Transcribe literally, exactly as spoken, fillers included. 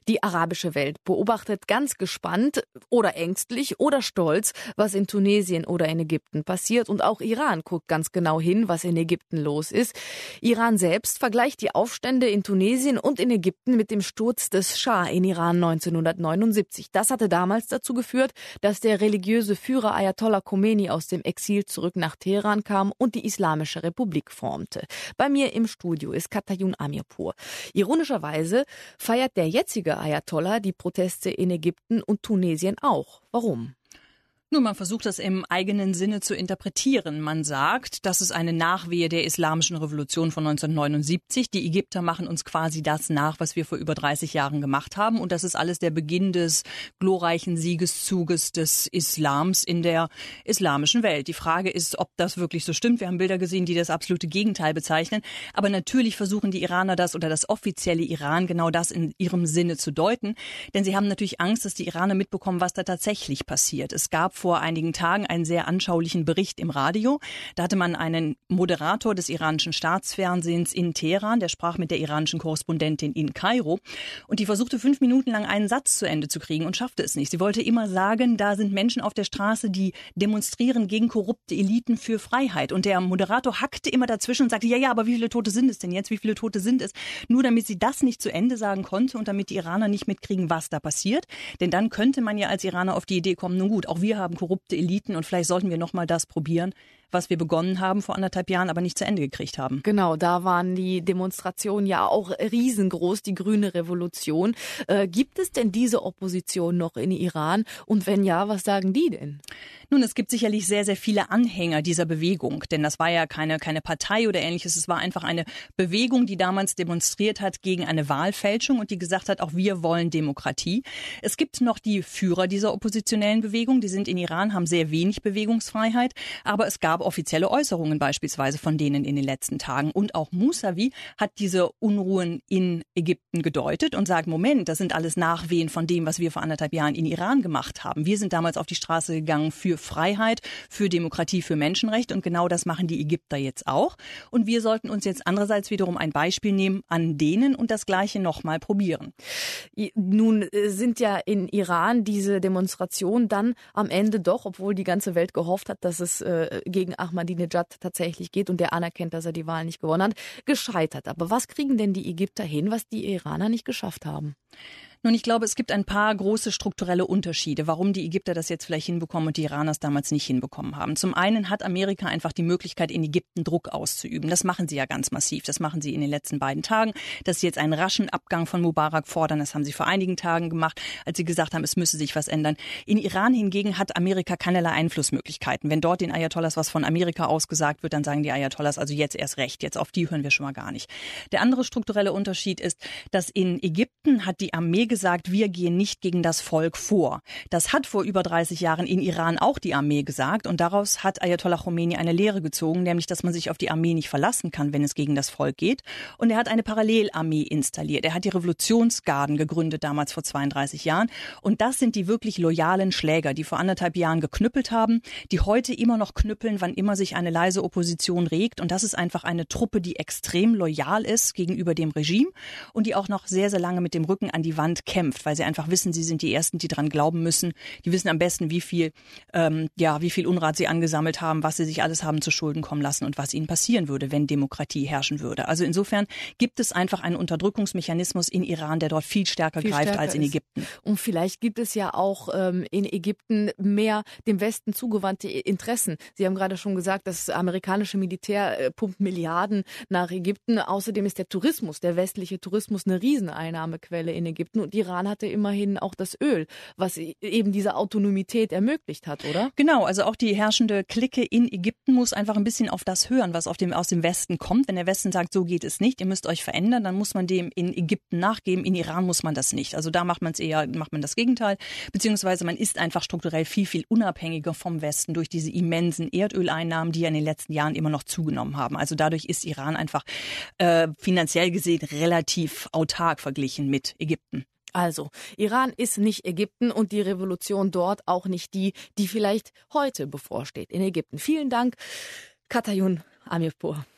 Die arabische Welt beobachtet ganz gespannt oder ängstlich oder stolz, was in Tunesien oder in Ägypten passiert. Und auch Iran guckt ganz genau hin, was in Ägypten los ist. Iran selbst vergleicht die Aufstände in Tunesien und in Ägypten mit dem Sturz des Schah in Iran neunzehnhundertneunundsiebzig. Das hatte damals dazu geführt, dass der religiöse Führer Ayatollah Khomeini aus dem Exil zurück nach Teheran kam und die Islamische Republik formte. Bei mir im Studio ist Katayun Amirpour. Ironischerweise feiert der jetzige Ayatollah die Proteste in Ägypten und Tunesien auch. Warum? Nun, man versucht das im eigenen Sinne zu interpretieren. Man sagt, das ist eine Nachwehe der Islamischen Revolution von neunzehnhundertneunundsiebzig. Die Ägypter machen uns quasi das nach, was wir vor über dreißig Jahren gemacht haben. Und das ist alles der Beginn des glorreichen Siegeszuges des Islams in der islamischen Welt. Die Frage ist, ob das wirklich so stimmt. Wir haben Bilder gesehen, die das absolute Gegenteil bezeichnen. Aber natürlich versuchen die Iraner das oder das offizielle Iran genau das in ihrem Sinne zu deuten. Denn sie haben natürlich Angst, dass die Iraner mitbekommen, was da tatsächlich passiert. Es gab vor einigen Tagen einen sehr anschaulichen Bericht im Radio. Da hatte man einen Moderator des iranischen Staatsfernsehens in Teheran, der sprach mit der iranischen Korrespondentin in Kairo und die versuchte fünf Minuten lang einen Satz zu Ende zu kriegen und schaffte es nicht. Sie wollte immer sagen, da sind Menschen auf der Straße, die demonstrieren gegen korrupte Eliten für Freiheit. Und der Moderator hackte immer dazwischen und sagte, ja, ja, aber wie viele Tote sind es denn jetzt? Wie viele Tote sind es? Nur damit sie das nicht zu Ende sagen konnte und damit die Iraner nicht mitkriegen, was da passiert. Denn dann könnte man ja als Iraner auf die Idee kommen, nun gut, auch wir haben korrupte Eliten und vielleicht sollten wir noch mal das probieren, was wir begonnen haben vor anderthalb Jahren, aber nicht zu Ende gekriegt haben. Genau, da waren die Demonstrationen ja auch riesengroß, die grüne Revolution. Äh, gibt es denn diese Opposition noch in Iran? Und wenn ja, was sagen die denn? Nun, es gibt sicherlich sehr, sehr viele Anhänger dieser Bewegung, denn das war ja keine, keine Partei oder Ähnliches. Es war einfach eine Bewegung, die damals demonstriert hat gegen eine Wahlfälschung und die gesagt hat, auch wir wollen Demokratie. Es gibt noch die Führer dieser oppositionellen Bewegung, die sind in Iran, haben sehr wenig Bewegungsfreiheit, aber es gab offizielle Äußerungen beispielsweise von denen in den letzten Tagen. Und auch Mousavi hat diese Unruhen in Ägypten gedeutet und sagt, Moment, das sind alles Nachwehen von dem, was wir vor anderthalb Jahren in Iran gemacht haben. Wir sind damals auf die Straße gegangen für Freiheit, für Demokratie, für Menschenrechte und genau das machen die Ägypter jetzt auch. Und wir sollten uns jetzt andererseits wiederum ein Beispiel nehmen an denen und das Gleiche nochmal probieren. Nun sind ja in Iran diese Demonstrationen dann am Ende doch, obwohl die ganze Welt gehofft hat, dass es äh, gegen Ahmadinejad tatsächlich geht und der anerkennt, dass er die Wahl nicht gewonnen hat, gescheitert. Aber was kriegen denn die Ägypter hin, was die Iraner nicht geschafft haben? Nun, ich glaube, es gibt ein paar große strukturelle Unterschiede, warum die Ägypter das jetzt vielleicht hinbekommen und die Iraner es damals nicht hinbekommen haben. Zum einen hat Amerika einfach die Möglichkeit, in Ägypten Druck auszuüben. Das machen sie ja ganz massiv. Das machen sie in den letzten beiden Tagen. Dass sie jetzt einen raschen Abgang von Mubarak fordern, das haben sie vor einigen Tagen gemacht, als sie gesagt haben, es müsse sich was ändern. In Iran hingegen hat Amerika keinerlei Einflussmöglichkeiten. Wenn dort den Ayatollahs was von Amerika ausgesagt wird, dann sagen die Ayatollahs, also jetzt erst recht, jetzt auf die hören wir schon mal gar nicht. Der andere strukturelle Unterschied ist, dass in Ägypten hat die Armee gesagt, wir gehen nicht gegen das Volk vor. Das hat vor über dreißig Jahren in Iran auch die Armee gesagt und daraus hat Ayatollah Khomeini eine Lehre gezogen, nämlich, dass man sich auf die Armee nicht verlassen kann, wenn es gegen das Volk geht. Und er hat eine Parallelarmee installiert. Er hat die Revolutionsgarden gegründet, damals vor zweiunddreißig Jahren. Und das sind die wirklich loyalen Schläger, die vor anderthalb Jahren geknüppelt haben, die heute immer noch knüppeln, wann immer sich eine leise Opposition regt. Und das ist einfach eine Truppe, die extrem loyal ist gegenüber dem Regime und die auch noch sehr, sehr lange mit dem Rücken an die Wand kämpft, weil sie einfach wissen, sie sind die Ersten, die dran glauben müssen. Die wissen am besten, wie viel, ähm, ja, wie viel Unrat sie angesammelt haben, was sie sich alles haben zu Schulden kommen lassen und was ihnen passieren würde, wenn Demokratie herrschen würde. Also insofern gibt es einfach einen Unterdrückungsmechanismus in Iran, der dort viel stärker viel greift stärker als in Ägypten. Ist. Und vielleicht gibt es ja auch ähm, in Ägypten mehr dem Westen zugewandte Interessen. Sie haben gerade schon gesagt, das amerikanische Militär äh, pumpt Milliarden nach Ägypten. Außerdem ist der Tourismus, der westliche Tourismus, eine Rieseneinnahmequelle in Ägypten. Und Iran hatte immerhin auch das Öl, was eben diese Autonomität ermöglicht hat, oder? Genau, also auch die herrschende Clique in Ägypten muss einfach ein bisschen auf das hören, was auf dem, aus dem Westen kommt. Wenn der Westen sagt, so geht es nicht, ihr müsst euch verändern, dann muss man dem in Ägypten nachgeben. In Iran muss man das nicht. Also da macht man es eher, macht man das Gegenteil. Beziehungsweise man ist einfach strukturell viel, viel unabhängiger vom Westen durch diese immensen Erdöleinnahmen, die ja in den letzten Jahren immer noch zugenommen haben. Also dadurch ist Iran einfach äh, finanziell gesehen relativ autark verglichen mit Ägypten. Also, Iran ist nicht Ägypten und die Revolution dort auch nicht die, die vielleicht heute bevorsteht in Ägypten. Vielen Dank, Katayun Amirpour.